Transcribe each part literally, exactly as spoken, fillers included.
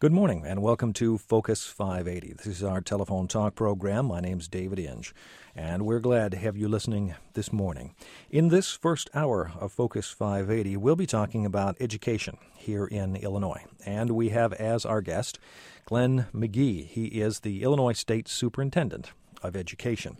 Good morning and welcome to Focus five eighty. This is our telephone talk program. My name's David Inge, and we're glad to have you listening this morning. In this first hour of Focus five eighty, we'll be talking about education here in Illinois. And we have as our guest Glenn McGee. He is the Illinois State Superintendent of Education.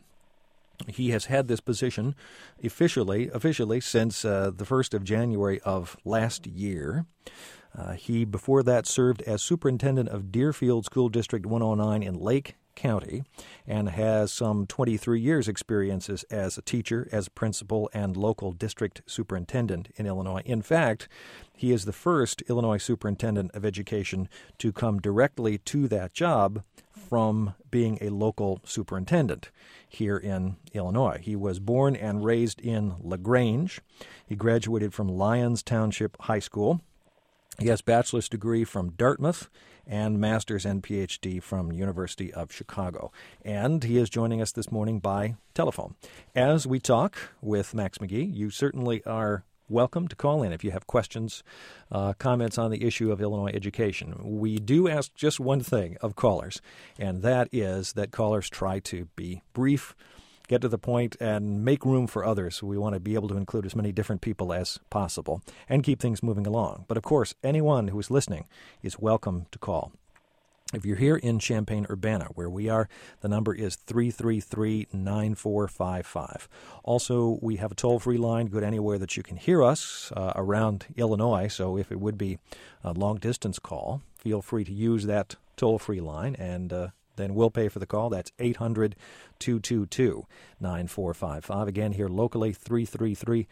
He has had this position officially officially since uh, the first of January of last year. Uh, he, before that, served as superintendent of Deerfield School District one oh nine in Lake County and has some twenty-three years' experiences as a teacher, as a principal, and local district superintendent in Illinois. In fact, he is the first Illinois superintendent of education to come directly to that job from being a local superintendent here in Illinois. He was born and raised in LaGrange. He graduated from Lyons Township High School. He has a bachelor's degree from Dartmouth and master's and P H D from University of Chicago. And he is joining us this morning by telephone. As we talk with Max McGee, you certainly are welcome to call in if you have questions, uh, comments on the issue of Illinois education. We do ask just one thing of callers, and that is that callers try to be brief, get to the point, and make room for others. We want to be able to include as many different people as possible and keep things moving along. But, of course, anyone who is listening is welcome to call. If you're here in Champaign-Urbana, where we are, the number is three three three, nine four five five. Also, we have a toll-free line good anywhere that you can hear us uh, around Illinois. So if it would be a long-distance call, feel free to use that toll-free line, and uh, then we'll pay for the call. That's eight hundred, two two two, nine four five five. Again, here locally, three three three,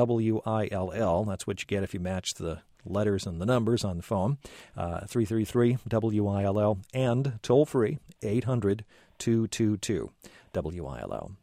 W I L L. That's what you get if you match the letters and the numbers on the phone. Uh, three three three, W I L L. And toll-free, eight hundred, two two two, W I L L.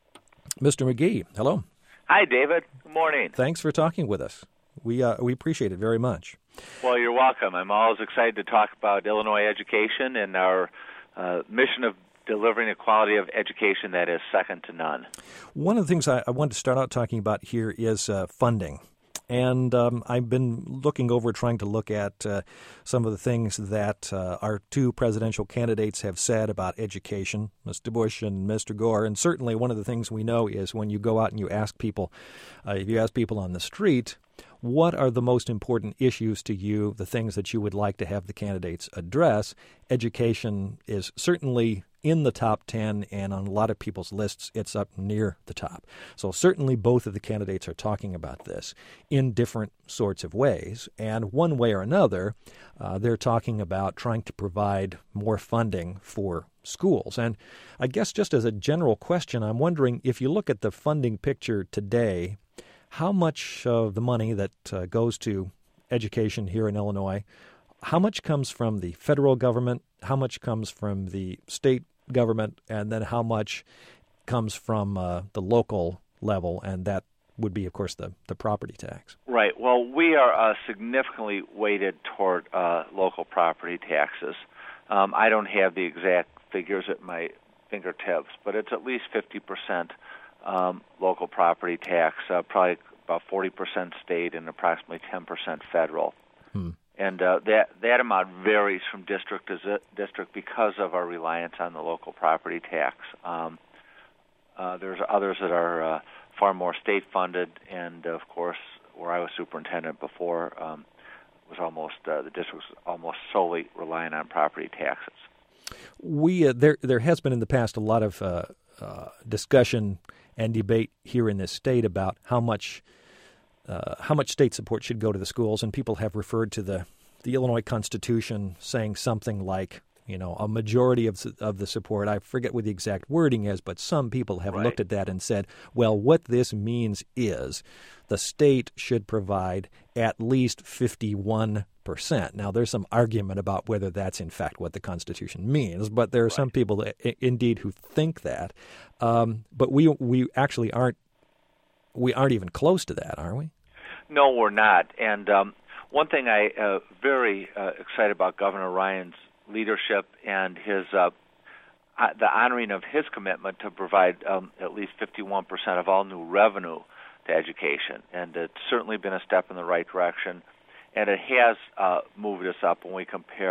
Mister McGee, hello. Hi, David. Good morning. Thanks for talking with us. We uh, we appreciate it very much. Well, you're welcome. I'm always excited to talk about Illinois education and our Uh, mission of delivering a quality of education that is second to none. One of the things I, I wanted to start out talking about here is uh, funding. And um, I've been looking over, trying to look at uh, some of the things that uh, our two presidential candidates have said about education, Mister Bush and Mister Gore. And certainly one of the things we know is when you go out and you ask people, uh, if you ask people on the street, what are the most important issues to you, the things that you would like to have the candidates address? Education is certainly in the top ten, and on a lot of people's lists, it's up near the top. So certainly both of the candidates are talking about this in different sorts of ways. And one way or another, uh, they're talking about trying to provide more funding for schools. And I guess just as a general question, I'm wondering if you look at the funding picture today, how much of the money that uh, goes to education here in Illinois, how much comes from the federal government, how much comes from the state government, and then how much comes from uh, the local level, and that would be, of course, the, the property tax? Right. Well, we are uh, significantly weighted toward uh, local property taxes. Um, I don't have the exact figures at my fingertips, but it's at least fifty percent Um, local property tax, uh, probably about forty percent state and approximately ten percent federal. Hmm. And uh, that that amount varies from district to zi- district because of our reliance on the local property tax. Um, uh, there's others that are uh, far more state-funded, and, of course, where I was superintendent before, um, was almost uh, the district was almost solely reliant on property taxes. We uh, there there has been in the past a lot of uh, uh, discussion and debate here in this state about how much uh, how much state support should go to the schools, and people have referred to the the Illinois Constitution saying something like, you know, a majority of of the support. I forget what the exact wording is, but some people have right. looked at that and said, well, what this means is the state should provide at least fifty-one percent. Now, there's some argument about whether that's in fact what the Constitution means, but there are right. some people that, indeed who think that. Um, but we we actually aren't we aren't even close to that, are we? No, we're not. And um, one thing I uh, very uh, excited about Governor Ryan's leadership and his uh, uh, the honoring of his commitment to provide um, at least fifty-one percent of all new revenue to education, and it's certainly been a step in the right direction. And it has uh, moved us up when we compare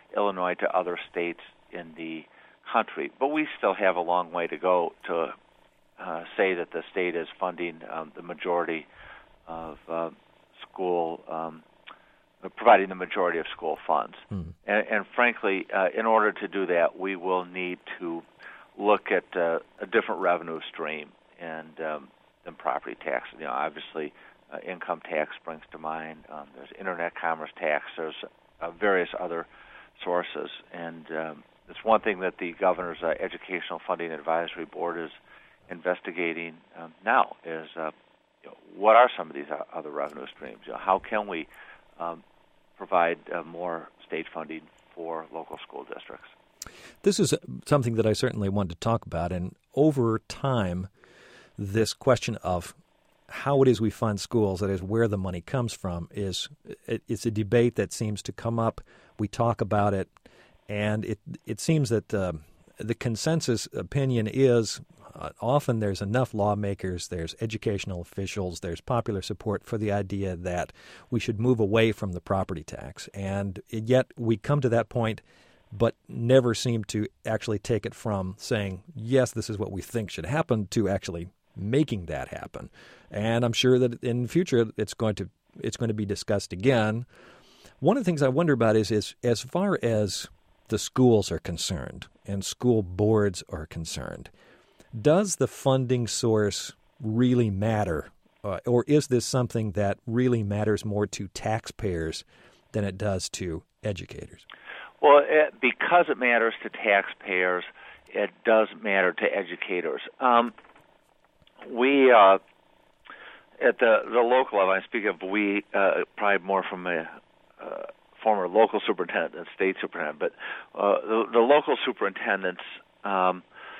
Illinois to other states in the country. But we still have a long way to go to uh, say that the state is funding um, the majority of uh, school, um, providing the majority of school funds. Mm. And, and frankly, uh, in order to do that, we will need to look at uh, a different revenue stream and um, than property tax. You know, obviously, uh, income tax springs to mind. Um, there's internet commerce tax. There's uh, various other sources, and um, it's one thing that the governor's uh, Educational Funding Advisory Board is investigating um, now. Is uh, you know, what are some of these other revenue streams? You know, how can we um, provide uh, more state funding for local school districts? This is something that I certainly want to talk about, and over time, this question of how it is we fund schools, that is, where the money comes from, is it, it's a debate that seems to come up. We talk about it, and it it seems that uh, the consensus opinion is uh, often there's enough lawmakers, there's educational officials, there's popular support for the idea that we should move away from the property tax, and yet we come to that point but never seem to actually take it from saying, yes, this is what we think should happen, to actually making that happen. And I'm sure that in the future it's going to it's going to be discussed again. One of the things I wonder about is, is as far as the schools are concerned and school boards are concerned, does the funding source really matter? Uh, or is this something that really matters more to taxpayers than it does to educators? Well, it, because it matters to taxpayers, it does matter to educators. Um, we, uh, at the, the local level, I speak of we, uh, probably more from a uh, former local superintendent than state superintendent, but uh, the, the local superintendents, um,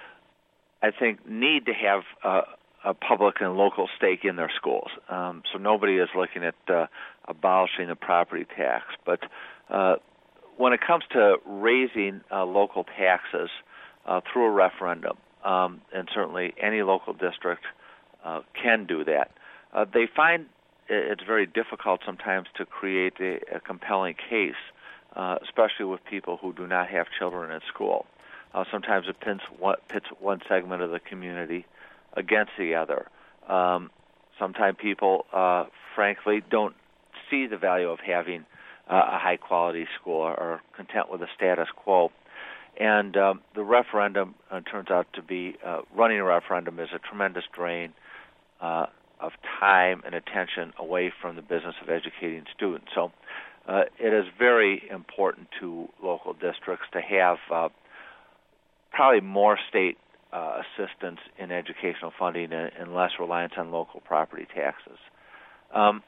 I think, need to have uh, a public and local stake in their schools. Um, so nobody is looking at uh, abolishing the property tax, but uh, when it comes to raising uh, local taxes uh, through a referendum, um, and certainly any local district uh, can do that, uh, they find it's very difficult sometimes to create a, a compelling case, uh, especially with people who do not have children in school. Uh, sometimes it pits one, pits one segment of the community against the other. Um, sometimes people, uh, frankly, don't see the value of having Uh, a high-quality school or, or content with the status quo. And um, the referendum uh, turns out to be, uh, running a referendum is a tremendous drain uh, of time and attention away from the business of educating students. So uh, it is very important to local districts to have uh, probably more state uh, assistance in educational funding and, and less reliance on local property taxes. Um,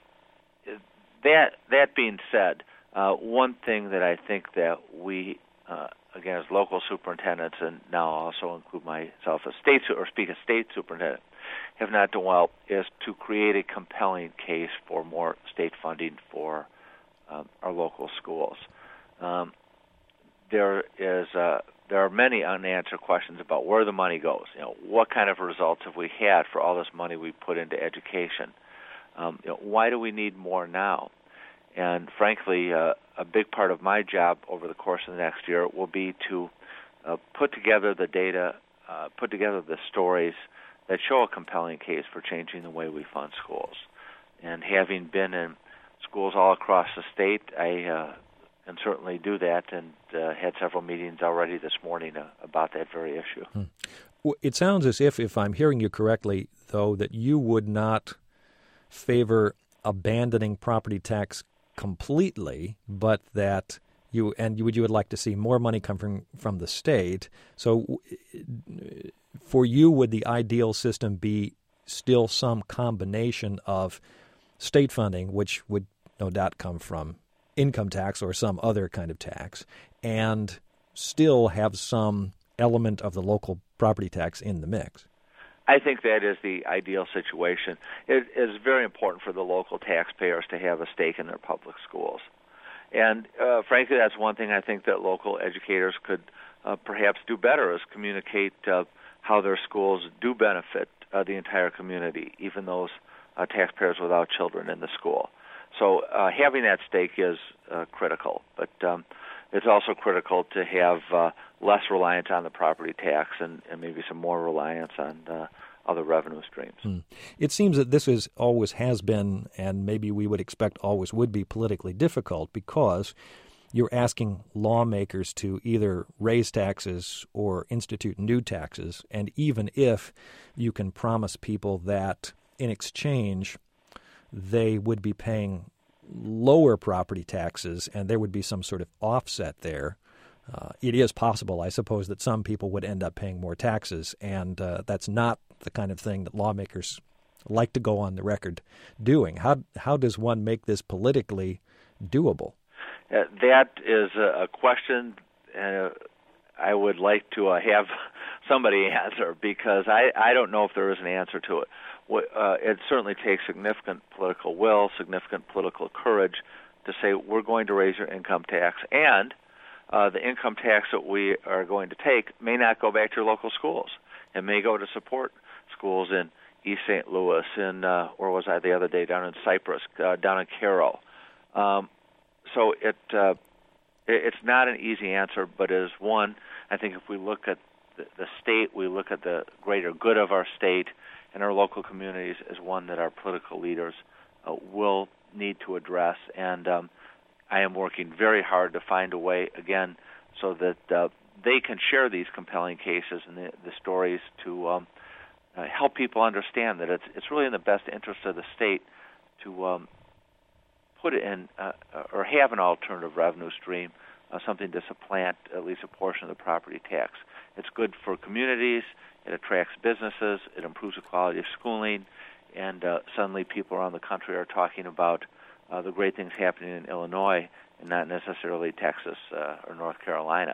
That that being said, uh, one thing that I think that we, uh, again, as local superintendents, and now also include myself as state or speak as state superintendent, have not done well is to create a compelling case for more state funding for um, our local schools. Um, there is uh, there are many unanswered questions about where the money goes. You know, what kind of results have we had for all this money we put into education? Um, you know, why do we need more now? And frankly, uh, a big part of my job over the course of the next year will be to uh, put together the data, uh, put together the stories that show a compelling case for changing the way we fund schools. And having been in schools all across the state, I uh, can certainly do that, and uh, had several meetings already this morning uh, about that very issue. Hmm. Well, it sounds as if, if I'm hearing you correctly, though, that you would not favor abandoning property tax completely, but that you and you would you would like to see more money come from, from the state. So for you, would the ideal system be still some combination of state funding, which would no doubt come from income tax or some other kind of tax, and still have some element of the local property tax in the mix? I think that is the ideal situation. It is very important for the local taxpayers to have a stake in their public schools. And uh, frankly, that's one thing I think that local educators could uh, perhaps do better, is communicate uh, how their schools do benefit uh, the entire community, even those uh, taxpayers without children in the school. So uh, having that stake is uh, critical. But um, it's also critical to have uh, less reliance on the property tax and, and maybe some more reliance on uh, other revenue streams. Hmm. It seems that this is always has been, and maybe we would expect always would be, politically difficult because you're asking lawmakers to either raise taxes or institute new taxes. And even if you can promise people that in exchange they would be paying lower property taxes and there would be some sort of offset there, uh, it is possible, I suppose, that some people would end up paying more taxes. And uh, that's not the kind of thing that lawmakers like to go on the record doing. How, how does one make this politically doable? Uh, that is a, a question uh, I would like to uh, have somebody answer, because I, I don't know if there is an answer to it. Uh, it certainly takes significant political will, significant political courage to say we're going to raise your income tax, and uh, the income tax that we are going to take may not go back to your local schools. It may go to support schools in East Saint Louis, in, uh, where was I the other day, down in Cypress, uh, down in Carroll. Um, so it, uh, it it's not an easy answer, but it is one. I think if we look at the, the state, we look at the greater good of our state and our local communities as one that our political leaders uh, will need to address. And um, I am working very hard to find a way, again, so that uh, they can share these compelling cases and the, the stories to um, uh, help people understand that it's it's really in the best interest of the state to um, put it in uh, or have an alternative revenue stream, uh, something to supplant at least a portion of the property tax. It's good for communities. It attracts businesses. It improves the quality of schooling. And uh, suddenly people around the country are talking about uh, the great things happening in Illinois and not necessarily Texas uh, or North Carolina.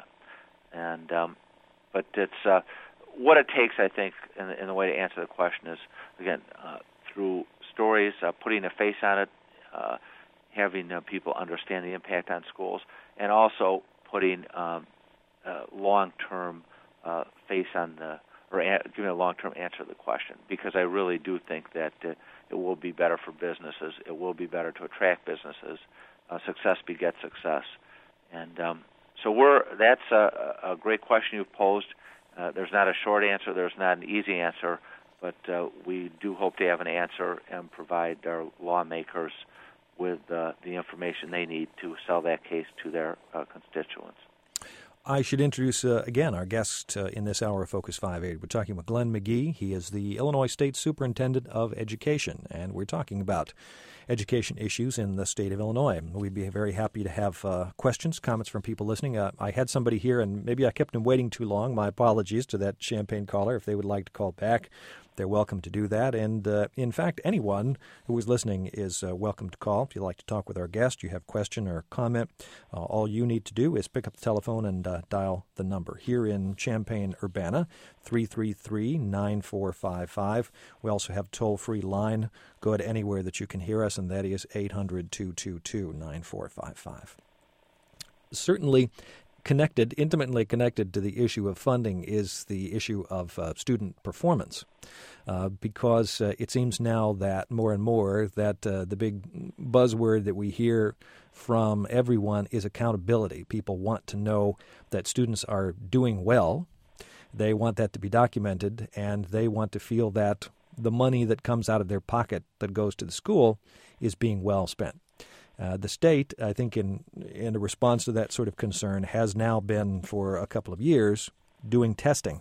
And um, but it's uh, what it takes, I think, in, in the way to answer the question is, again, uh, through stories, uh, putting a face on it, uh, having uh, people understand the impact on schools, and also putting um, uh, long-term uh, face on the, or a, giving a long-term answer to the question, because I really do think that uh, it will be better for businesses. It will be better to attract businesses. Uh, success begets success. And um, so we're that's a, a great question you've posed. Uh, there's not a short answer. There's not an easy answer. But uh, we do hope to have an answer and provide our lawmakers with uh, the information they need to sell that case to their uh, constituents. I should introduce uh, again our guest uh, in this hour of Focus five eighty. We're talking with Glenn McGee. He is the Illinois State Superintendent of Education, and we're talking about education issues in the state of Illinois. We'd be very happy to have uh, questions, comments from people listening. Uh, I had somebody here, and maybe I kept them waiting too long. My apologies to that Champaign caller. If they would like to call back, they're welcome to do that. And, uh, in fact, anyone who is listening is uh, welcome to call. If you'd like to talk with our guest, you have a question or comment, uh, all you need to do is pick up the telephone and uh, dial the number. Here in Champaign-Urbana, three three three, nine four five five. We also have a toll-free line. Go ahead anywhere that you can hear us, and that is eight hundred, two two two, nine four five five. Certainly connected, intimately connected to the issue of funding is the issue of uh, student performance, uh, because uh, it seems now that more and more that uh, the big buzzword that we hear from everyone is accountability. People want to know that students are doing well. They want that to be documented, and they want to feel that the money that comes out of their pocket that goes to the school is being well spent. Uh, the state, I think, in in a response to that sort of concern, has now been for a couple of years doing testing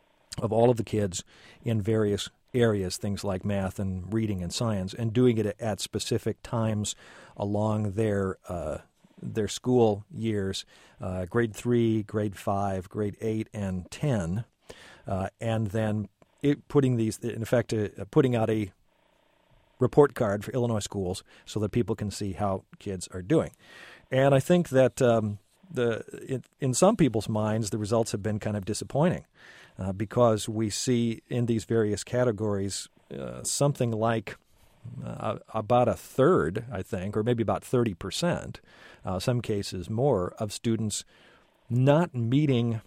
of all of the kids in various areas, things like math and reading and science, and doing it at specific times along their uh, their school years, uh, grade three, grade five, grade eight, and ten, uh, and then it, putting these, in effect, uh, putting out a report card for Illinois schools so that people can see how kids are doing. And I think that um, the in, in some people's minds, the results have been kind of disappointing uh, because we see in these various categories uh, something like uh, about a third, I think, or maybe about thirty percent, uh, some cases more, of students not meeting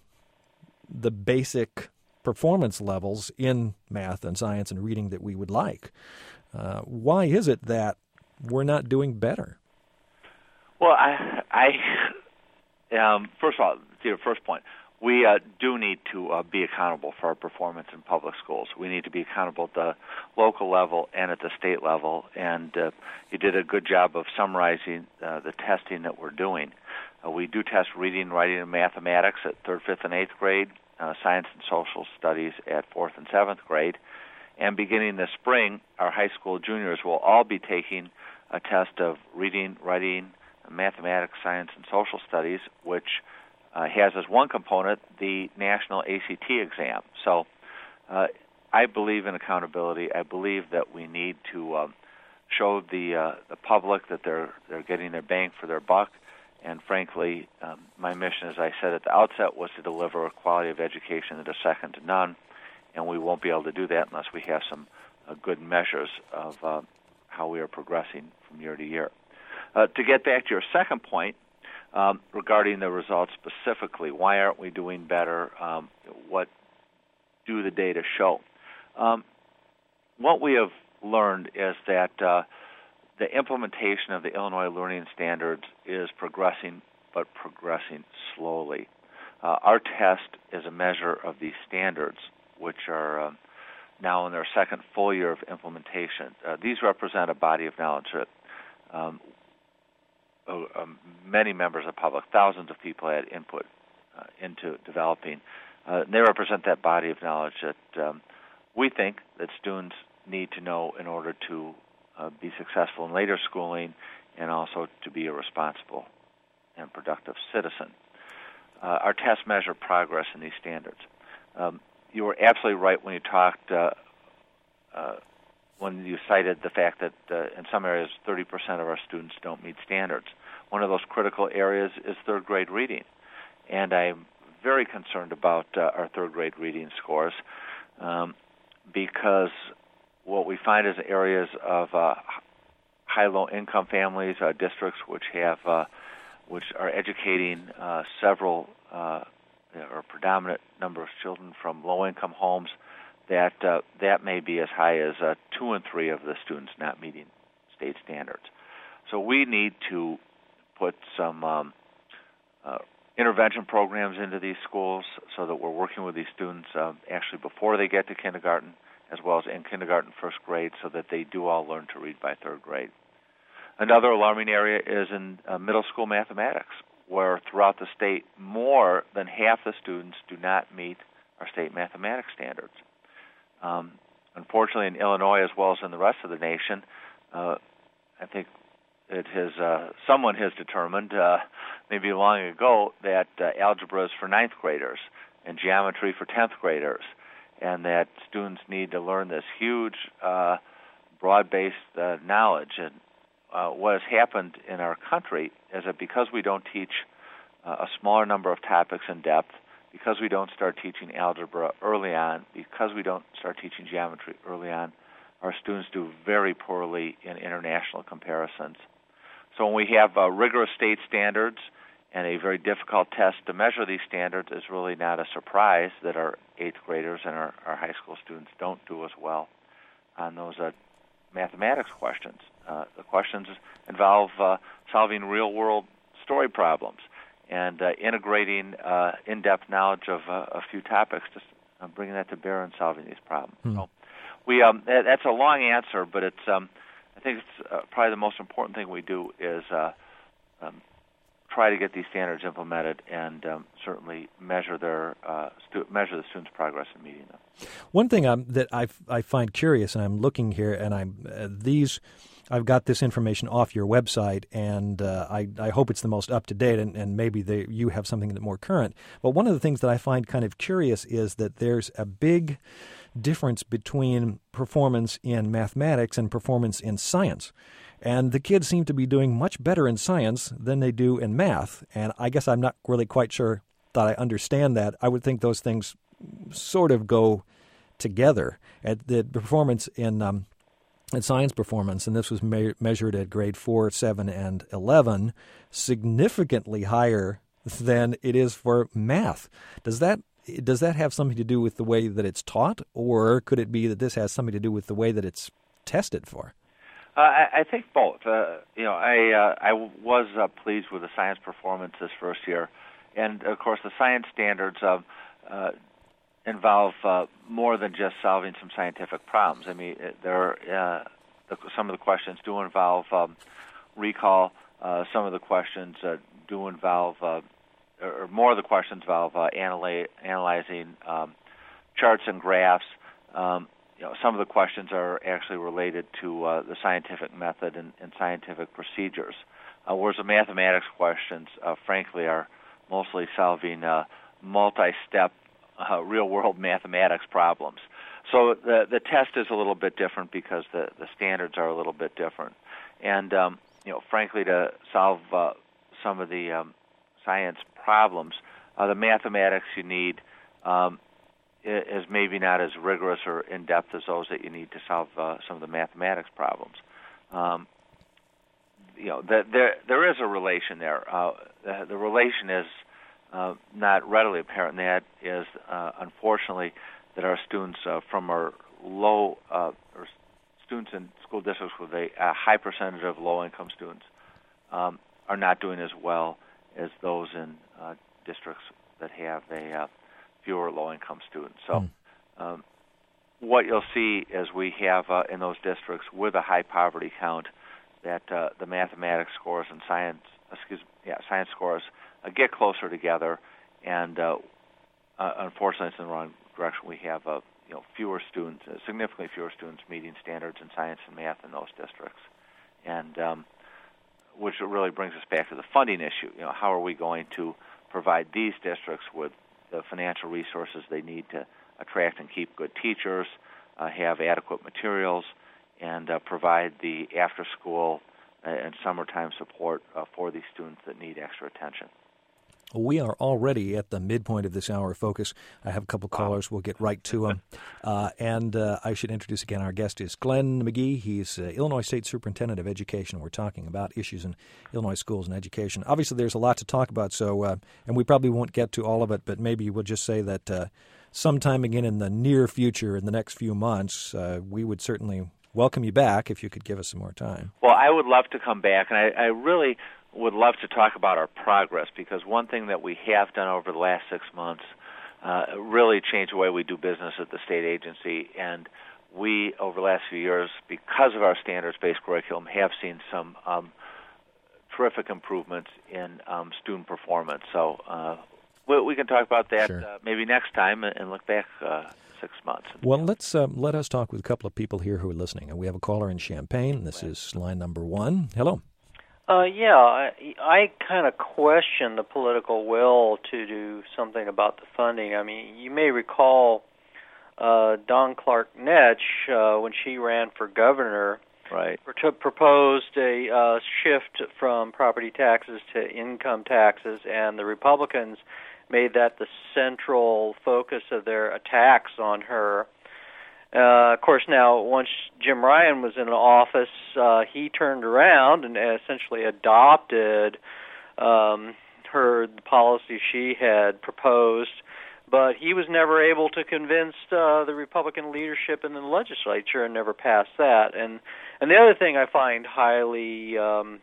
the basic performance levels in math and science and reading that we would like. Uh, why is it that we're not doing better? Well, I, I, um, first of all, to your first point, we uh, do need to uh, be accountable for our performance in public schools. We need to be accountable at the local level and at the state level, and uh, you did a good job of summarizing uh, the testing that we're doing. Uh, we do test reading, writing, and mathematics at third, fifth, and eighth grade, uh, science and social studies at fourth and seventh grade, and beginning this spring, our high school juniors will all be taking a test of reading, writing, mathematics, science, and social studies, which uh, has as one component the national A C T exam. So uh, I believe in accountability. I believe that we need to um, show the uh, the public that they're they're getting their bang for their buck. And frankly, um, my mission, as I said at the outset, was to deliver a quality of education that is second to none. And we won't be able to do that unless we have some uh, good measures of uh, how we are progressing from year to year. Uh, to get back to your second point um, regarding the results specifically, why aren't we doing better? Um, what do the data show? Um, what we have learned is that uh, the implementation of the Illinois Learning Standards is progressing, but progressing slowly. Uh, our test is a measure of these standards, which are um, now in their second full year of implementation. Uh, these represent a body of knowledge that um, uh, um, many members of the public, thousands of people had input uh, into developing. Uh, they represent that body of knowledge that um, we think that students need to know in order to uh, be successful in later schooling and also to be a responsible and productive citizen. Uh, our tests measure progress in these standards. Um, you were absolutely right when you talked, uh, uh, when you cited the fact that uh, in some areas thirty percent of our students don't meet standards. One of those critical areas is third grade reading. And I'm very concerned about uh, our third grade reading scores um, because what we find is areas of uh, high low income families, uh, districts which have uh, which are educating uh, several uh, or a predominant number of children from low-income homes, that uh, that may be as high as uh, two and three of the students not meeting state standards. So we need to put some um, uh, intervention programs into these schools so that we're working with these students uh, actually before they get to kindergarten, as well as in kindergarten, first grade, so that they do all learn to read by third grade. Another alarming area is in uh, middle school mathematics, where throughout the state, more than half the students do not meet our state mathematics standards. Um, unfortunately, in Illinois, as well as in the rest of the nation, uh, I think it has uh, someone has determined, uh, maybe long ago, that uh, algebra is for ninth graders and geometry for tenth graders, and that students need to learn this huge, uh, broad-based uh, knowledge. And Uh, what has happened in our country is that because we don't teach uh, a smaller number of topics in depth, because we don't start teaching algebra early on, because we don't start teaching geometry early on, our students do very poorly in international comparisons. So when we have uh, rigorous state standards and a very difficult test to measure these standards, it's really not a surprise that our eighth graders and our, our high school students don't do as well on those uh, mathematics questions. Uh, the questions involve uh, solving real-world story problems and uh, integrating uh, in-depth knowledge of uh, a few topics, just uh, bringing that to bear in solving these problems. Hmm. So we um, that, that's a long answer, but it's um, I think it's uh, probably the most important thing we do is uh, um, try to get these standards implemented and um, certainly measure their uh, stu- measure the students' progress in meeting them. One thing um, that I I find curious, and I'm looking here, and I'm uh, these. I've got this information off your website, and uh, I, I hope it's the most up-to-date, and, and maybe they, you have something that's more current. But one of the things that I find kind of curious is that there's a big difference between performance in mathematics and performance in science. And the kids seem to be doing much better in science than they do in math. And I guess I'm not really quite sure that I understand that. I would think those things sort of go together. At the performance in um, And science performance, and this was me- measured at grade four, seven, and eleven, significantly higher than it is for math. Does that does that have something to do with the way that it's taught, or could it be that this has something to do with the way that it's tested for? Uh, I, I think both. Uh, you know, I uh, I was uh, pleased with the science performance this first year, and of course the science standards uh, uh, involve uh, more than just solving some scientific problems. I mean, there uh, the, some of the questions do involve um, recall. Uh, some of the questions uh, do involve, uh, or more of the questions involve uh, analy- analyzing um, charts and graphs. Um, you know, some of the questions are actually related to uh, the scientific method and, and scientific procedures, uh, whereas the mathematics questions, uh, frankly, are mostly solving uh, multi-step uh, real-world mathematics problems. So the the test is a little bit different because the, the standards are a little bit different. And, um, you know, frankly, to solve uh, some of the um, science problems, uh, the mathematics you need um, is maybe not as rigorous or in-depth as those that you need to solve uh, some of the mathematics problems. Um, you know, the, there there is a relation there. Uh, the, the relation is uh, not readily apparent, and that is, uh, unfortunately, that our students uh, from our low, uh, or students in school districts with a, a high percentage of low-income students um, are not doing as well as those in uh, districts that have a uh, fewer low-income students. So mm. um, what you'll see is we have uh, in those districts with a high poverty count that uh, the mathematics scores and science, excuse me, yeah, science scores uh, get closer together, and uh, uh, unfortunately it's in the wrong direction. We have uh, you know fewer students, uh, significantly fewer students meeting standards in science and math in those districts, and um, which really brings us back to the funding issue. You know, how are we going to provide these districts with the financial resources they need to attract and keep good teachers, uh, have adequate materials, and uh, provide the after-school and summertime support uh, for these students that need extra attention. We are already at the midpoint of this hour of Focus. I have a couple callers. We'll get right to them. Uh, and uh, I should introduce again our guest is Glenn McGee. He's uh, Illinois State Superintendent of Education. We're talking about issues in Illinois schools and education. Obviously, there's a lot to talk about, so uh, and we probably won't get to all of it, but maybe we'll just say that uh, sometime again in the near future, in the next few months, uh, we would certainly welcome you back if you could give us some more time. Well, I would love to come back, and I, I really would love to talk about our progress, because one thing that we have done over the last six months uh, really changed the way we do business at the state agency, and we, over the last few years, because of our standards-based curriculum, have seen some um, terrific improvements in um, student performance. So uh, we, we can talk about that sure. uh, maybe next time and look back uh, six months. Well, let's uh, let us talk with a couple of people here who are listening. And we have a caller in Champaign. This is line number one. Hello. Uh, yeah, I, I kind of question the political will to do something about the funding. I mean, you may recall uh, Dawn Clark Netsch, uh, when she ran for governor, right, to proposed a uh, shift from property taxes to income taxes, and the Republicans made that the central focus of their attacks on her. Uh, of course, now, once Jim Ryan was in office, uh, he turned around and essentially adopted um, her the policy she had proposed, but he was never able to convince uh, the Republican leadership in the legislature and never passed that. And and the other thing I find highly um,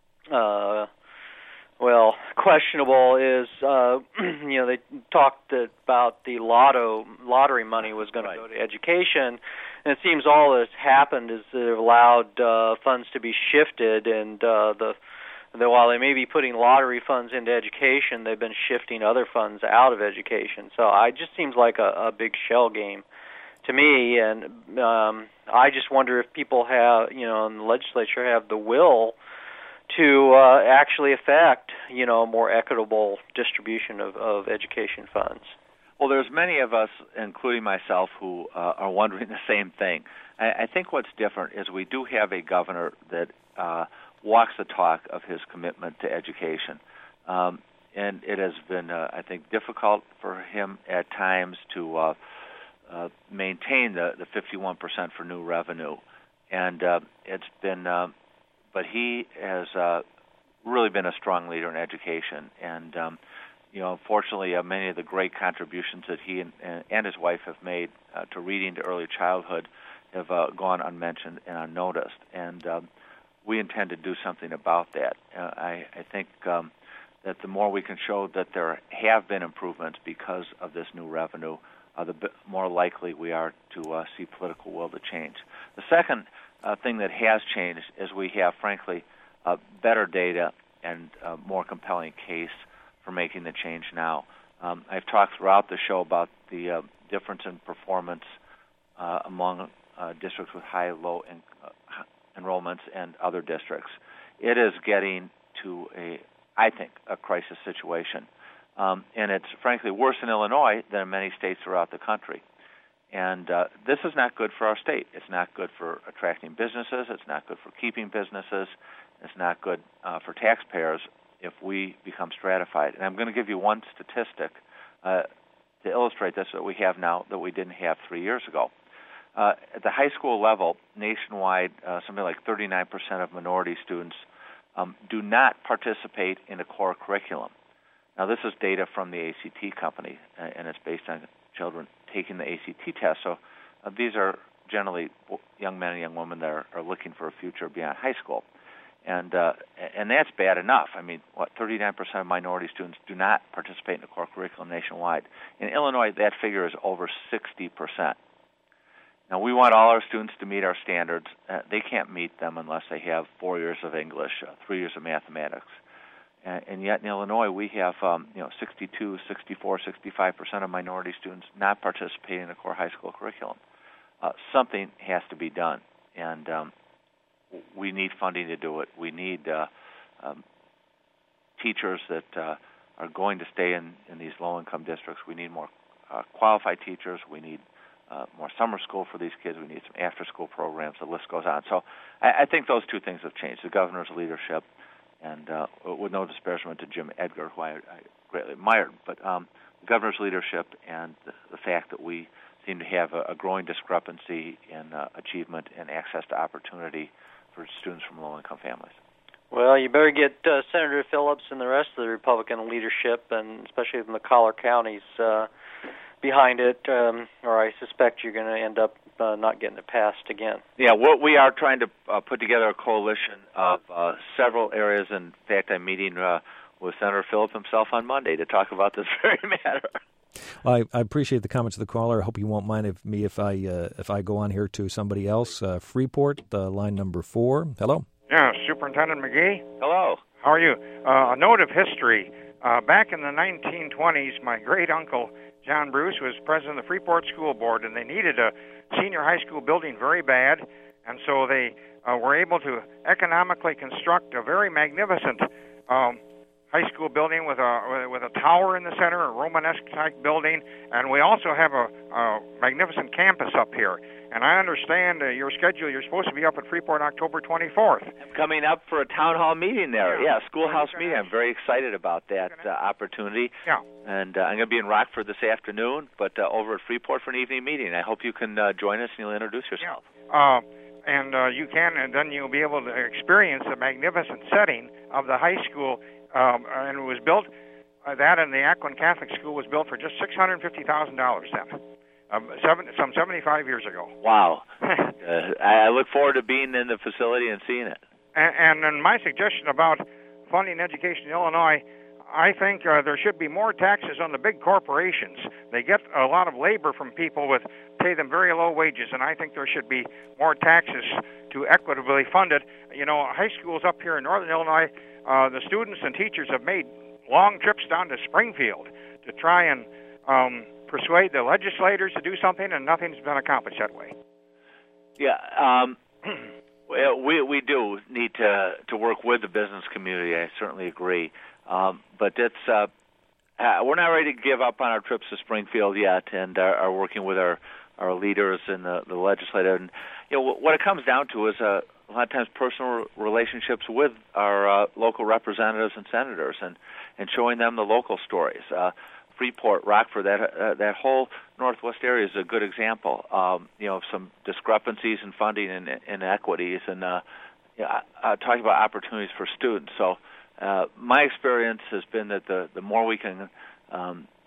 uh, well, questionable is, uh, you know, they talked about the lotto lottery money was going right. to go to education, and it seems all that's happened is they've allowed uh, funds to be shifted, and uh, the, the while they may be putting lottery funds into education, they've been shifting other funds out of education. So it just seems like a, a big shell game to me, and um, I just wonder if people have, you know, in the legislature have the will to uh, actually affect, you know, a more equitable distribution of, of education funds. Well, there's many of us, including myself, who uh, are wondering the same thing. I, I think what's different is we do have a governor that uh, walks the talk of his commitment to education. Um, and it has been, uh, I think, difficult for him at times to uh, uh, maintain the, the fifty-one percent for new revenue. And uh, it's been... Uh, But he has uh, really been a strong leader in education, and um, you know, unfortunately, uh, many of the great contributions that he and, and his wife have made uh, to reading to early childhood have uh, gone unmentioned and unnoticed, and um, we intend to do something about that. Uh, I, I think um, that the more we can show that there have been improvements because of this new revenue, uh, the b- more likely we are to uh, see political will to change. The second uh, thing that has changed is we have, frankly, uh, better data and uh, more compelling case for making the change now. Um, I've talked throughout the show about the uh, difference in performance uh, among uh, districts with high, low en- uh, enrollments and other districts. It is getting to a, I think, a crisis situation. Um, and it's frankly worse in Illinois than in many states throughout the country. And uh, this is not good for our state. It's not good for attracting businesses. It's not good for keeping businesses. It's not good uh, for taxpayers if we become stratified. And I'm going to give you one statistic uh, to illustrate this that we have now that we didn't have three years ago. Uh, at the high school level, nationwide, uh, something like thirty-nine percent of minority students um, do not participate in a core curriculum. Now, this is data from the A C T company, uh, and it's based on children taking the A C T test. So uh, these are generally young men and young women that are, are looking for a future beyond high school. And uh, and that's bad enough. I mean, what, thirty-nine percent of minority students do not participate in the core curriculum nationwide. In Illinois, that figure is over sixty percent. Now, we want all our students to meet our standards. Uh, they can't meet them unless they have four years of English, uh, three years of mathematics. And, and yet in Illinois, we have um, you know sixty-two, sixty-four, sixty-five percent of minority students not participating in the core high school curriculum. Uh, something has to be done, and um, we need funding to do it. We need uh, um, teachers that uh, are going to stay in, in these low-income districts. We need more uh, qualified teachers. We need uh, more summer school for these kids. We need some after-school programs. The list goes on. So I, I think those two things have changed, the governor's leadership, and uh, with no disparagement to Jim Edgar, who I, I greatly admired, but um, the governor's leadership and the, the fact that we seem to have a, a growing discrepancy in uh, achievement and access to opportunity for students from low-income families. Well, you better get uh, Senator Phillips and the rest of the Republican leadership, and especially in the collar counties, uh, behind it, um, or I suspect you're going to end up uh, not getting it passed again. Yeah, what we are trying to uh, put together a coalition of uh, several areas. In fact, I'm meeting uh, with Senator Phillips himself on Monday to talk about this very matter. Well, I, I appreciate the comments of the caller. I hope you won't mind if me if I uh, if I go on here to somebody else. Uh, Freeport, uh, line number four. Hello. Yeah, Superintendent McGee. Hello. How are you? Uh, a note of history. Uh, back in the nineteen twenties, my great-uncle, John Bruce, was president of the Freeport School Board, and they needed a senior high school building very bad, and so they uh, were able to economically construct a very magnificent um, high school building with a with a tower in the center, a Romanesque type building, and we also have a, a magnificent campus up here. And I understand uh, your schedule. You're supposed to be up at Freeport October twenty-fourth. I'm coming up for a town hall meeting there. Yeah, yeah schoolhouse meeting. I'm very excited about that uh, opportunity. Yeah. And uh, I'm going to be in Rockford this afternoon, but uh, over at Freeport for an evening meeting. I hope you can uh, join us and you'll introduce yourself. Yeah. Uh, and uh, you can, and then you'll be able to experience the magnificent setting of the high school. Um, and it was built, uh, that and the Aquin Catholic School was built for just six hundred fifty thousand dollars then, um, seven, some seventy-five years ago. Wow. uh, I look forward to being in the facility and seeing it. And, and then my suggestion about funding education in Illinois, I think uh, there should be more taxes on the big corporations. They get a lot of labor from people with pay them very low wages, and I think there should be more taxes to equitably fund it. You know, high schools up here in northern Illinois, Uh, the students and teachers have made long trips down to Springfield to try and um, persuade the legislators to do something, and nothing's been accomplished that way. Yeah, um, well, we we do need to to work with the business community. I certainly agree, um, but it's uh, uh, we're not ready to give up on our trips to Springfield yet, and are, are working with our our leaders in the, the legislature. And you know what it comes down to is a. Uh, a lot of times personal relationships with our uh, local representatives and senators, and, and showing them the local stories. Uh, Freeport, Rockford, that uh, that whole northwest area is a good example. Um, you know, some discrepancies in funding and inequities, and uh, you know, uh, talking about opportunities for students. So uh, my experience has been that the, the more we can um,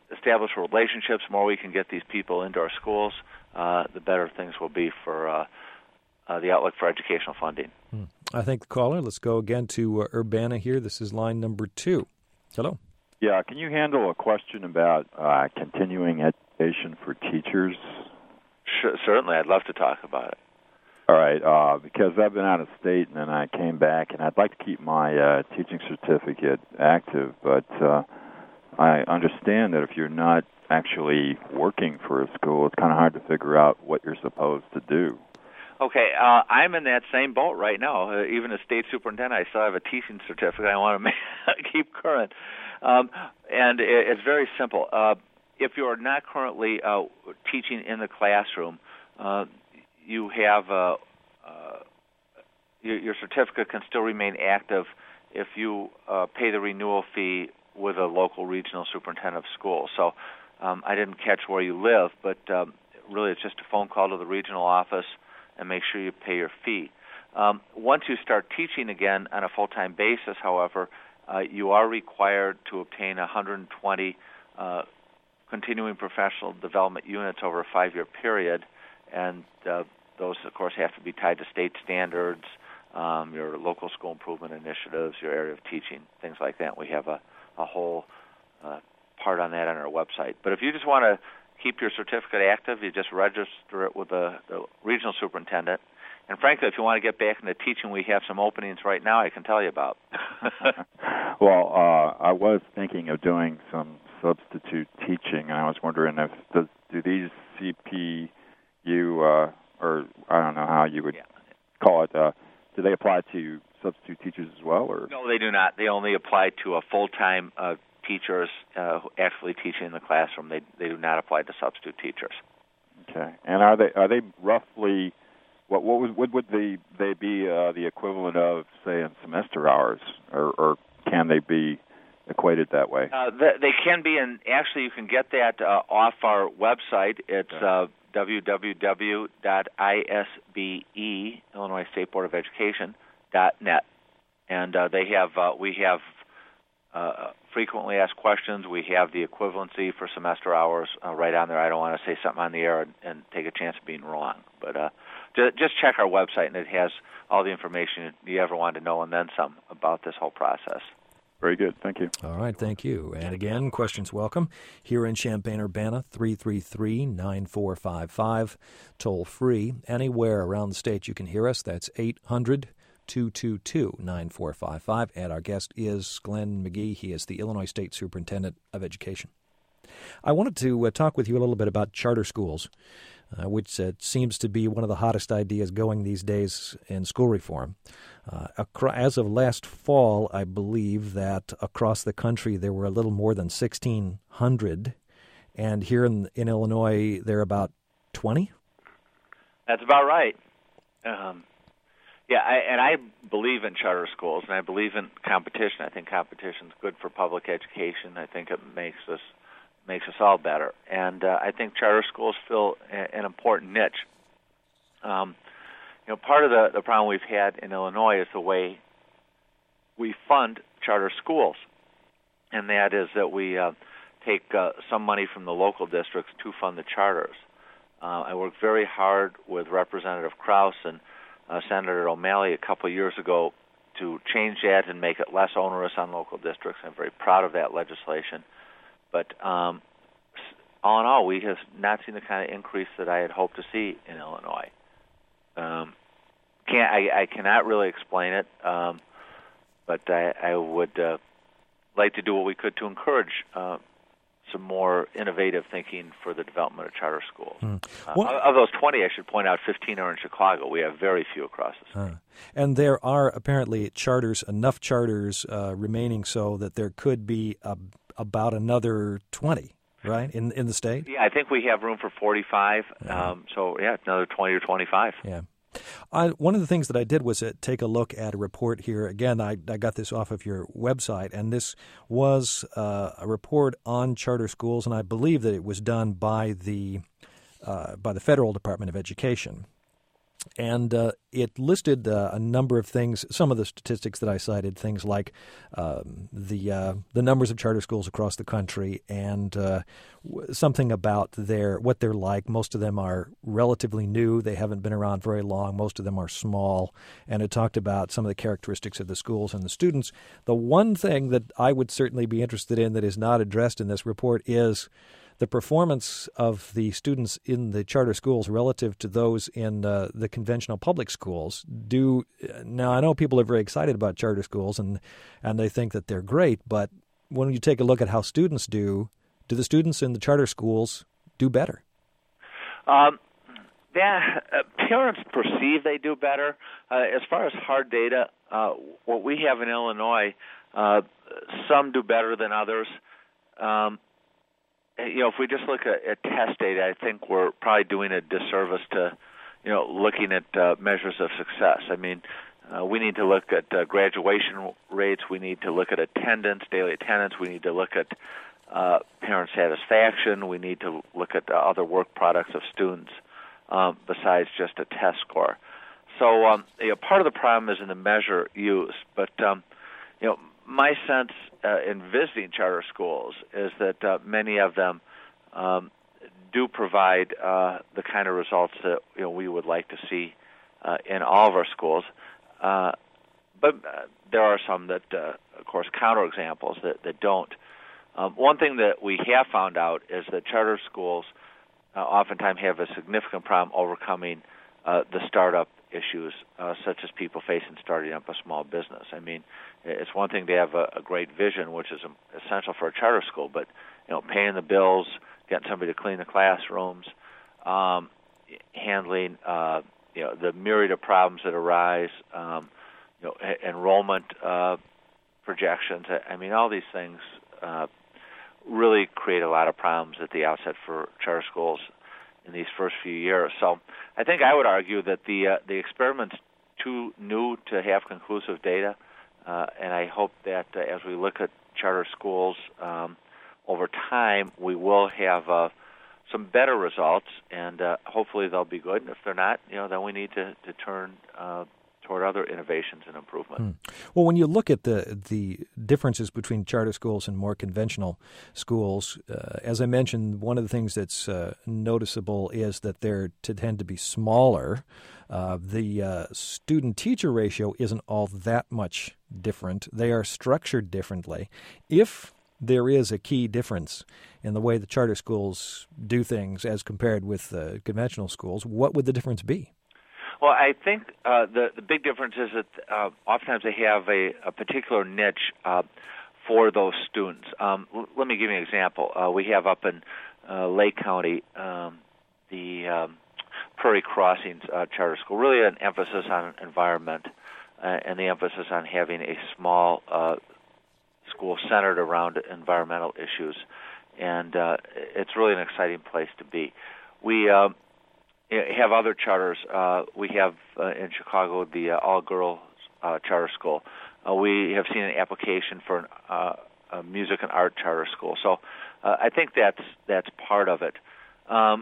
establish relationships, the more we can get these people into our schools, uh, the better things will be for uh, uh, the outlook for educational funding. Hmm. I thank the caller. Let's go again to uh, Urbana here. This is line number two. Hello. Yeah, can you handle a question about uh, continuing education for teachers? Sure, certainly, I'd love to talk about it. All right, uh, because I've been out of state and then I came back, and I'd like to keep my uh, teaching certificate active, but uh, I understand that if you're not actually working for a school, it's kind of hard to figure out what you're supposed to do. Okay, uh, I'm in that same boat right now. Uh, even as state superintendent, I still have a teaching certificate I want to make, keep current. Um, and it, it's very simple. Uh, if you are not currently uh, teaching in the classroom, uh, you have uh, uh, your, your certificate can still remain active if you uh, pay the renewal fee with a local regional superintendent of schools. So um, I didn't catch where you live, but um, really it's just a phone call to the regional office and make sure you pay your fee. Um, once you start teaching again on a full-time basis, however, uh, you are required to obtain one hundred twenty uh, continuing professional development units over a five-year period, and uh, those, of course, have to be tied to state standards, um, your local school improvement initiatives, your area of teaching, things like that. We have a, a whole uh, part on that on our website. But if you just want to keep your certificate active, you just register it with the, the regional superintendent. And frankly, if you want to get back into teaching, we have some openings right now I can tell you about. Well, uh, I was thinking of doing some substitute teaching, and I was wondering if the, do these C P U, uh, or I don't know how you would yeah. call it, uh, do they apply to substitute teachers as well? Or no, they do not. They only apply to a full-time uh, teachers uh, who actually teaching in the classroom. They they do not apply to substitute teachers. Okay, and are they are they roughly what what would would, would they they be uh, the equivalent of, say, in semester hours, or, or can they be equated that way? Uh, they, they can be, and actually you can get that uh, off our website. It's uh, w w w dot I S B E, Illinois State Board of Education, dot net, and uh, they have uh, we have uh, frequently asked questions. We have the equivalency for semester hours uh, right on there. I don't want to say something on the air and, and take a chance of being wrong, but uh, just check our website, and it has all the information you ever want to know and then some about this whole process. Very good. Thank you. All right. Thank you. And again, questions welcome. Here in Champaign-Urbana, three three three, nine four five five, toll free. Anywhere around the state you can hear us. That's eight hundred, two two two, nine four five five. And our guest is Glenn McGee. He is the Illinois State Superintendent of Education. I wanted to uh, talk with you a little bit about charter schools, uh, which uh, seems to be one of the hottest ideas going these days in school reform. Uh, acro- as of last fall, I believe that across the country there were a little more than sixteen hundred, and here in, in Illinois there are about twenty? That's about right. Um, yeah, I, and I believe in charter schools, and I believe in competition. I think competition is good for public education. I think it makes us makes us all better. And uh, I think charter schools fill a, an important niche. Um, you know, part of the, the problem we've had in Illinois is the way we fund charter schools, and that is that we uh, take uh, some money from the local districts to fund the charters. Uh, I worked very hard with Representative Krause and uh, Senator O'Malley a couple of years ago to change that and make it less onerous on local districts. I'm very proud of that legislation. But um, all in all, we have not seen the kind of increase that I had hoped to see in Illinois. Um, can't I, I cannot really explain it, um, but I, I would uh, like to do what we could to encourage uh, some more innovative thinking for the development of charter schools. Mm. Uh, of those twenty, I should point out fifteen are in Chicago. We have very few across the state. Uh, and there are apparently charters, enough charters uh, remaining so that there could be a, about another twenty, right, in in the state? Yeah, I think we have room for forty-five. Yeah. Um, so, yeah, another twenty or twenty-five. Yeah. I, one of the things that I did was uh, take a look at a report here. Again, I, I got this off of your website, and this was uh, a report on charter schools, and I believe that it was done by the uh, by the Federal Department of Education. And uh, it listed uh, a number of things, some of the statistics that I cited, things like um, the uh, the numbers of charter schools across the country and uh, w- something about their what they're like. Most of them are relatively new. They haven't been around very long. Most of them are small. And it talked about some of the characteristics of the schools and the students. The one thing that I would certainly be interested in that is not addressed in this report is the performance of the students in the charter schools relative to those in uh, the conventional public schools. Do now I know people are very excited about charter schools and and they think that they're great, but when you take a look at how students do, do the students in the charter schools do better? Um, yeah, uh, parents perceive they do better. Uh, as far as hard data, uh, what we have in Illinois, uh, some do better than others. Um, You know, if we just look at, at test data, I think we're probably doing a disservice to, you know, looking at uh, measures of success. I mean, uh, we need to look at uh, graduation rates. We need to look at attendance, daily attendance. We need to look at uh, parent satisfaction. We need to look at uh, other work products of students um, besides just a test score. So, um, you know, part of the problem is in the measure used. But, um, you know, my sense uh, in visiting charter schools is that uh, many of them um, do provide uh, the kind of results that you know we would like to see uh, in all of our schools. Uh, but uh, there are some that, uh, of course, counterexamples that, that don't. Um, one thing that we have found out is that charter schools uh, oftentimes have a significant problem overcoming uh, the startup issues, uh, such as people face in starting up a small business. I mean, it's one thing to have a, a great vision, which is essential for a charter school, but you know, paying the bills, getting somebody to clean the classrooms, um, handling uh, you know the myriad of problems that arise, um, you know, e- enrollment uh, projections. I mean, all these things uh, really create a lot of problems at the outset for charter schools in these first few years. So I think I would argue that the uh, the experiment's too new to have conclusive data, uh, and I hope that uh, as we look at charter schools um, over time, we will have uh, some better results, and uh, hopefully they'll be good. And if they're not, you know, then we need to, to turn uh, toward other innovations and improvement. Hmm. Well, when you look at the the differences between charter schools and more conventional schools, uh, as I mentioned, one of the things that's uh, noticeable is that they're to tend to be smaller. Uh, the uh, student-teacher ratio isn't all that much different. They are structured differently. If there is a key difference in the way the charter schools do things as compared with uh, conventional schools, what would the difference be? Well, I think uh, the the big difference is that uh, oftentimes they have a, a particular niche uh, for those students. Um, l- let me give you an example. Uh, we have up in uh, Lake County um, the um, Prairie Crossings uh, Charter School, really an emphasis on environment uh, and the emphasis on having a small uh, school centered around environmental issues. And uh, it's really an exciting place to be. We uh, have other charters. Uh, we have uh, in Chicago the uh, all-girls uh, charter school. Uh, we have seen an application for an, uh, a music and art charter school. So uh, I think that's that's part of it. Um,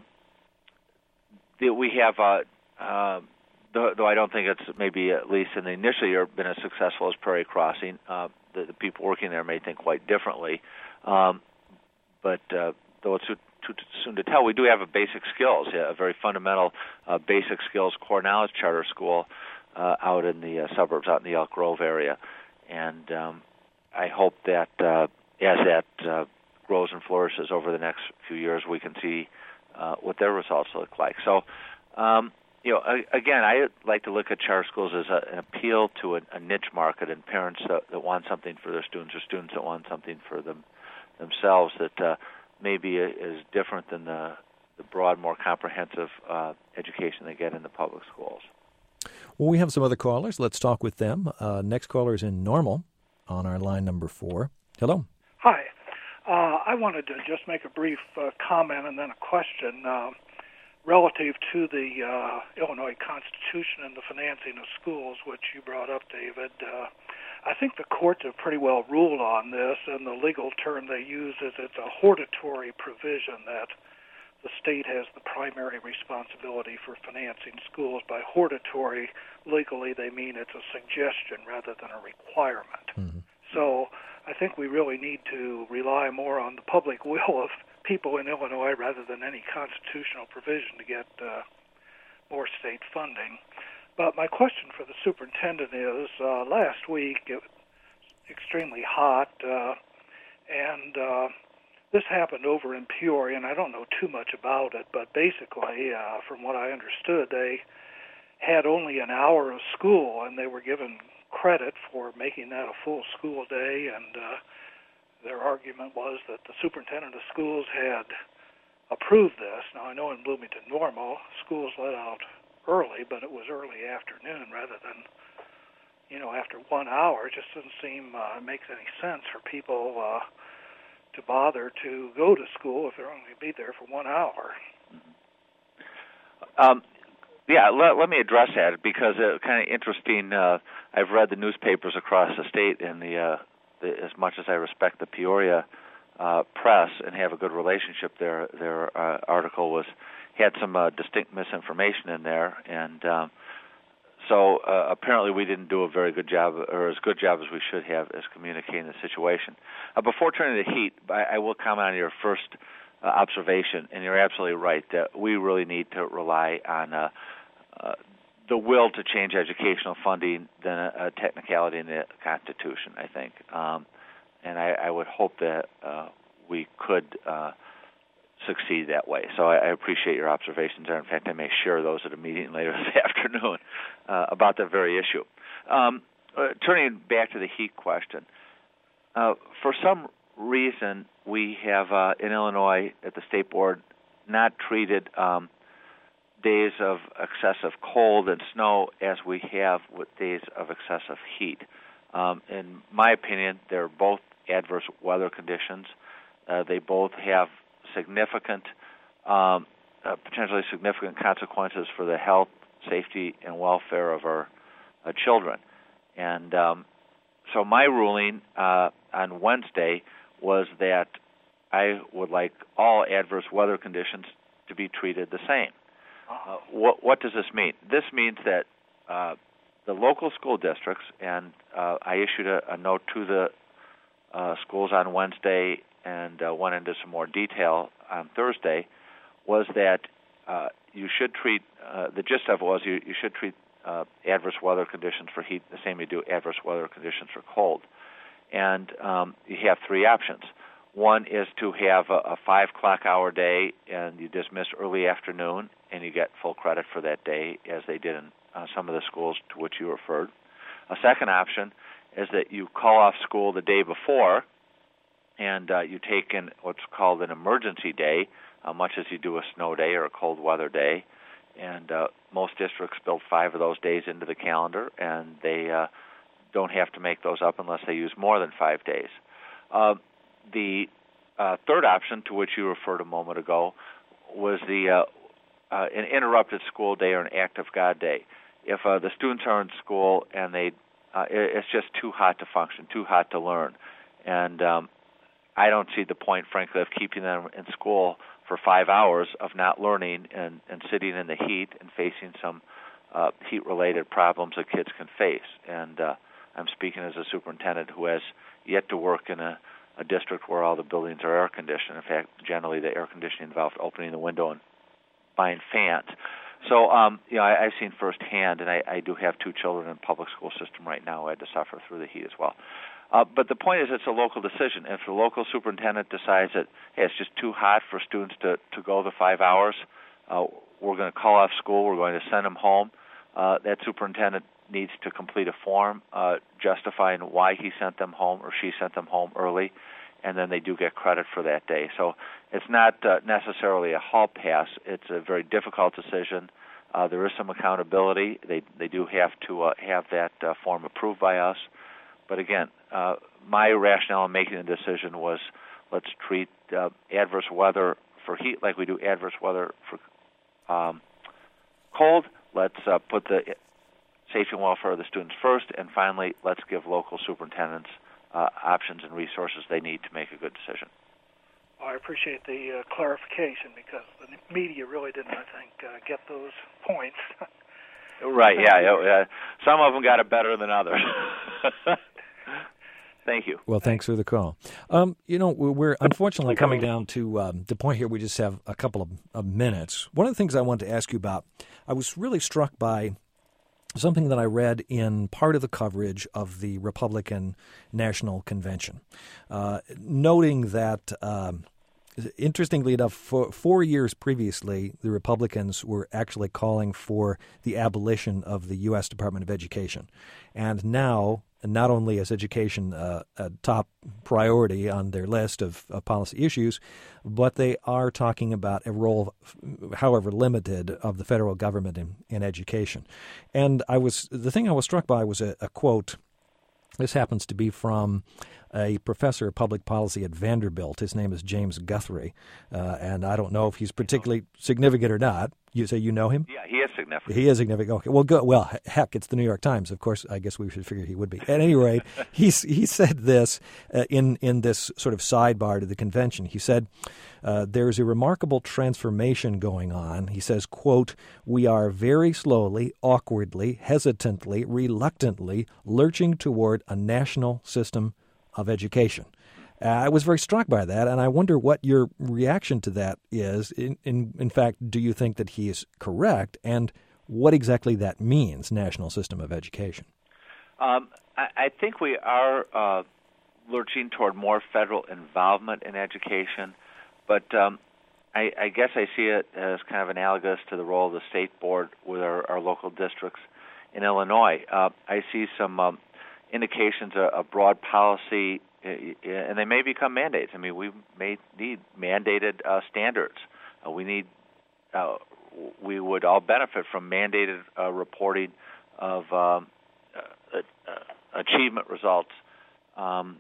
the, we have, uh, uh, though, though I don't think it's maybe at least in the initial year been as successful as Prairie Crossing. Uh, the, the people working there may think quite differently. Um, but uh, though it's too, too soon to tell, we do have a basic skills, a very fundamental uh, basic skills core knowledge charter school uh, out in the uh, suburbs, out in the Elk Grove area. And um, I hope that uh, as that uh, grows and flourishes over the next few years, we can see uh, what their results look like. So, um, you know, again, I like to look at charter schools as a, an appeal to a, a niche market and parents that, that want something for their students or students that want something for them themselves that uh, maybe is different than the, the broad, more comprehensive uh, education they get in the public schools. Well, we have some other callers. Let's talk with them. Uh, next caller is in Normal on our line number four. Hello. Hi. Uh, I wanted to just make a brief uh, comment and then a question uh, relative to the uh, Illinois Constitution and the financing of schools, which you brought up, David. Uh, I think the courts have pretty well ruled on this, and the legal term they use is it's a hortatory provision that the state has the primary responsibility for financing schools. By hortatory, legally, they mean it's a suggestion rather than a requirement. Mm-hmm. So I think we really need to rely more on the public will of people in Illinois rather than any constitutional provision to get uh, more state funding. But my question for the superintendent is, uh, last week it was extremely hot, uh, and uh, this happened over in Peoria, and I don't know too much about it, but basically, uh, from what I understood, they had only an hour of school, and they were given credit for making that a full school day, and uh, their argument was that the superintendent of schools had approved this. Now, I know in Bloomington Normal, schools let out early, but it was early afternoon rather than, you know, after one hour. It just doesn't seem uh, makes any sense for people uh, to bother to go to school if they're only going to be there for one hour. Um, yeah, let, let me address that because it's kind of interesting. Uh, I've read the newspapers across the state, and the, uh, the as much as I respect the Peoria uh, press and have a good relationship, their their uh, article was had some uh, distinct misinformation in there, and um, so uh, apparently we didn't do a very good job, or as good job as we should have, as communicating the situation. Uh, before turning to heat, I, I will comment on your first uh, observation, and you're absolutely right that we really need to rely on uh, uh, the will to change educational funding than a, a technicality in the Constitution, I think. Um, and I, I would hope that uh, we could uh, succeed that way. So I, I appreciate your observations there. In fact, I may share those at a meeting later this afternoon uh, about that very issue. Um, uh, turning back to the heat question, uh, for some reason we have uh, in Illinois at the State Board not treated um, days of excessive cold and snow as we have with days of excessive heat. Um, in my opinion, they're both adverse weather conditions. Uh, they both have significant, um, uh, potentially significant consequences for the health, safety, and welfare of our uh, children. And um, so my ruling uh, on Wednesday was that I would like all adverse weather conditions to be treated the same. Uh, what, what does this mean? This means that uh, the local school districts, and uh, I issued a, a note to the uh, schools on Wednesday and uh, went into some more detail on Thursday, was that uh, you should treat, uh, the gist of it was you, you should treat uh, adverse weather conditions for heat the same you do adverse weather conditions for cold. And um, you have three options. One is to have a, a five clock hour day and you dismiss early afternoon and you get full credit for that day, as they did in uh, some of the schools to which you referred. A second option is that you call off school the day before and uh, you take in what's called an emergency day, uh, much as you do a snow day or a cold weather day. And uh, most districts build five of those days into the calendar, and they uh, don't have to make those up unless they use more than five days. Uh, the uh, third option, to which you referred a moment ago, was the uh, uh, an interrupted school day or an act of God day. If uh, the students are in school and they uh, it's just too hot to function, too hot to learn, and um, I don't see the point, frankly, of keeping them in school for five hours of not learning and, and sitting in the heat and facing some uh, heat-related problems that kids can face. And uh, I'm speaking as a superintendent who has yet to work in a, a district where all the buildings are air-conditioned. In fact, generally the air conditioning involved opening the window and buying fans. So, um, you know, I, I've seen firsthand, and I, I do have two children in the public school system right now who had to suffer through the heat as well. Uh, but the point is, it's a local decision. If the local superintendent decides that, hey, it's just too hot for students to, to go the five hours, uh, we're going to call off school, we're going to send them home, uh, that superintendent needs to complete a form uh, justifying why he sent them home or she sent them home early, and then they do get credit for that day. So it's not uh, necessarily a hall pass. It's a very difficult decision. Uh, there is some accountability. They they do have to uh, have that uh, form approved by us. But again, uh, my rationale in making the decision was let's treat uh, adverse weather for heat like we do adverse weather for um, cold. Let's uh, put the safety and welfare of the students first. And finally, let's give local superintendents uh, options and resources they need to make a good decision. I appreciate the uh, clarification because the media really didn't, I think, uh, get those points. Right, yeah, yeah. Some of them got it better than others. Thank you. Well, thanks for the call. Um, you know, we're unfortunately coming down to um, the point here. We just have a couple of, of minutes. One of the things I wanted to ask you about, I was really struck by something that I read in part of the coverage of the Republican National Convention, uh, noting that, um, interestingly enough, for four years previously, the Republicans were actually calling for the abolition of the U S Department of Education. And now, not only is education uh, a top priority on their list of, of policy issues, but they are talking about a role, however limited, of the federal government in, in education. And I was the thing I was struck by was a, a quote. This happens to be from a professor of public policy at Vanderbilt. His name is James Guthrie, uh, and I don't know if he's particularly significant or not. You say you know him? Yeah, he is significant. He is significant. Okay, well, go, well, heck, it's the New York Times. Of course, I guess we should figure he would be. At any rate, he's, he said this uh, in, in this sort of sidebar to the convention. He said, uh, there's a remarkable transformation going on. He says, quote, we are very slowly, awkwardly, hesitantly, reluctantly lurching toward a national system of education. Uh, I was very struck by that, and I wonder what your reaction to that is. In, in, in fact, do you think that he is correct, and what exactly that means, national system of education? Um, I, I think we are uh, lurching toward more federal involvement in education, but um, I, I guess I see it as kind of analogous to the role of the state board with our, our local districts in Illinois. Uh, I see some um, indications of, of broad policy, and they may become mandates. I mean, we may need mandated uh, standards. Uh, we need, uh, we would all benefit from mandated uh, reporting of um, uh, uh, achievement results um,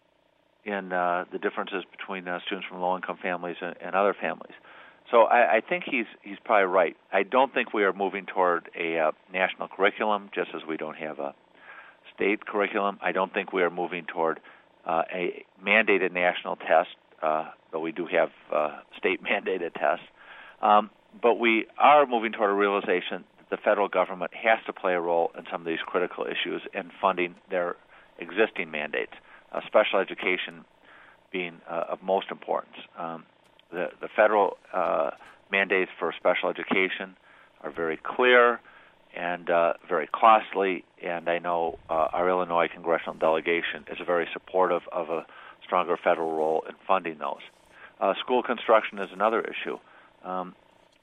in uh, the differences between uh, students from low-income families and, and other families. So I, I think he's he's probably right. I don't think we are moving toward a uh, national curriculum, just as we don't have a state curriculum. I don't think we are moving toward Uh, a mandated national test, uh, though we do have uh, state-mandated tests. Um, but we are moving toward a realization that the federal government has to play a role in some of these critical issues in funding their existing mandates, uh, special education being uh, of most importance. Um, the, the federal uh, mandates for special education are very clear and uh, very costly, and I know uh, our Illinois congressional delegation is very supportive of a stronger federal role in funding those. Uh, school construction is another issue. Um,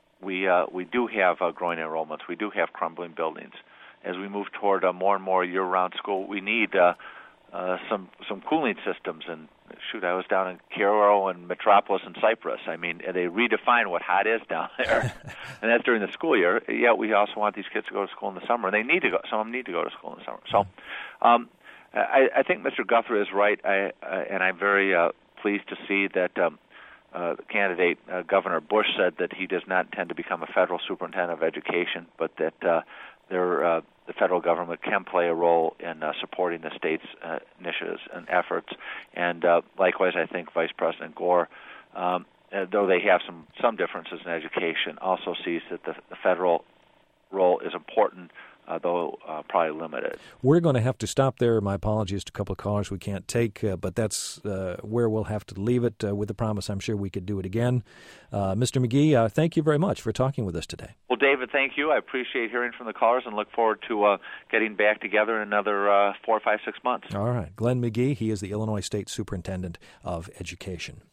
we uh, we do have uh, growing enrollments. We do have crumbling buildings. As we move toward a more and more year-round school, we need uh, uh, some some cooling systems. And shoot, I was down in Cairo and Metropolis and Cyprus. I mean, they redefine what hot is down there, and that's during the school year. Yeah, we also want these kids to go to school in the summer, and they need to go. Some of them need to go to school in the summer. So, um, I, I think Mister Guthrie is right, I, uh, and I'm very uh, pleased to see that um, uh, the candidate uh, Governor Bush said that he does not intend to become a federal superintendent of education, but that uh, there. Uh, the federal government can play a role in uh, supporting the state's uh, initiatives and efforts. And uh, likewise, I think Vice President Gore, um, uh, though they have some, some differences in education, also sees that the, the federal role is important, uh, though uh, probably limited. We're going to have to stop there. My apologies to a couple of callers we can't take, uh, but that's uh, where we'll have to leave it uh, with the promise I'm sure we could do it again. Uh, Mister McGee, uh, thank you very much for talking with us today. Well, David, thank you. I appreciate hearing from the callers and look forward to uh, getting back together in another uh, four, five, six months. All right. Glenn McGee, he is the Illinois State Superintendent of Education.